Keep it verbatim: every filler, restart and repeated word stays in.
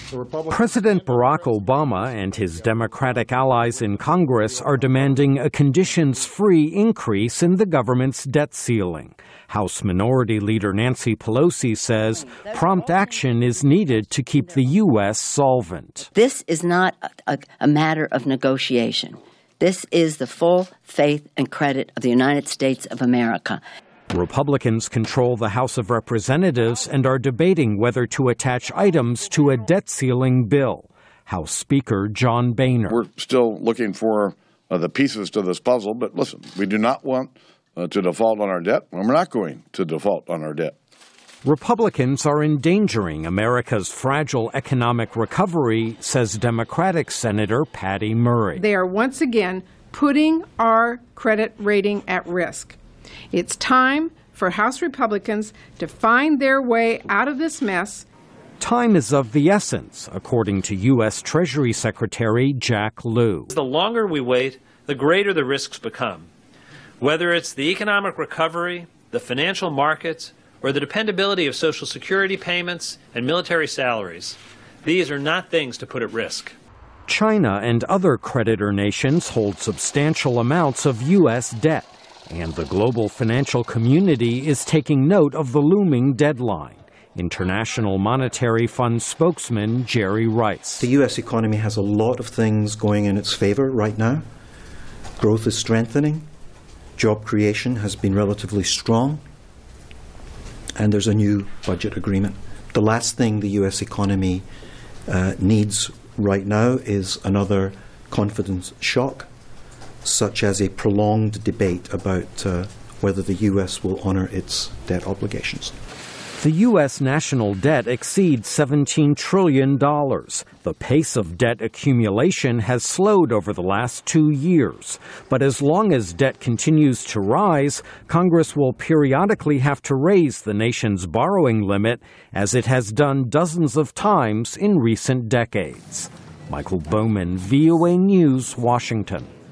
President Barack Obama and his Democratic allies in Congress are demanding a conditions-free increase in the government's debt ceiling. House Minority Leader Nancy Pelosi says prompt action is needed to keep the U S solvent. This is not a, a matter of negotiation. This is the full faith and credit of the United States of America. Republicans control the House of Representatives and are debating whether to attach items to a debt ceiling bill. House Speaker John Boehner. We're still looking for uh, the pieces to this puzzle, but listen, we do not want uh, to default on our debt, and we're not going to default on our debt. Republicans are endangering America's fragile economic recovery, says Democratic Senator Patty Murray. They are once again putting our credit rating at risk. It's time for House Republicans to find their way out of this mess. Time is of the essence, according to U S Treasury Secretary Jack Lew. The longer we wait, the greater the risks become. Whether it's the economic recovery, the financial markets, or the dependability of Social Security payments and military salaries, these are not things to put at risk. China and other creditor nations hold substantial amounts of U S debt. And the global financial community is taking note of the looming deadline. International Monetary Fund spokesman Jerry Rice. The U S economy has a lot of things going in its favor right now. Growth is strengthening. Job creation has been relatively strong. And there's a new budget agreement. The last thing the U S economy uh, needs right now is another confidence shock, such as a prolonged debate about uh, whether the U S will honor its debt obligations. The U S national debt exceeds seventeen trillion dollars. The pace of debt accumulation has slowed over the last two years. But as long as debt continues to rise, Congress will periodically have to raise the nation's borrowing limit, as it has done dozens of times in recent decades. Michael Bowman, V O A News, Washington.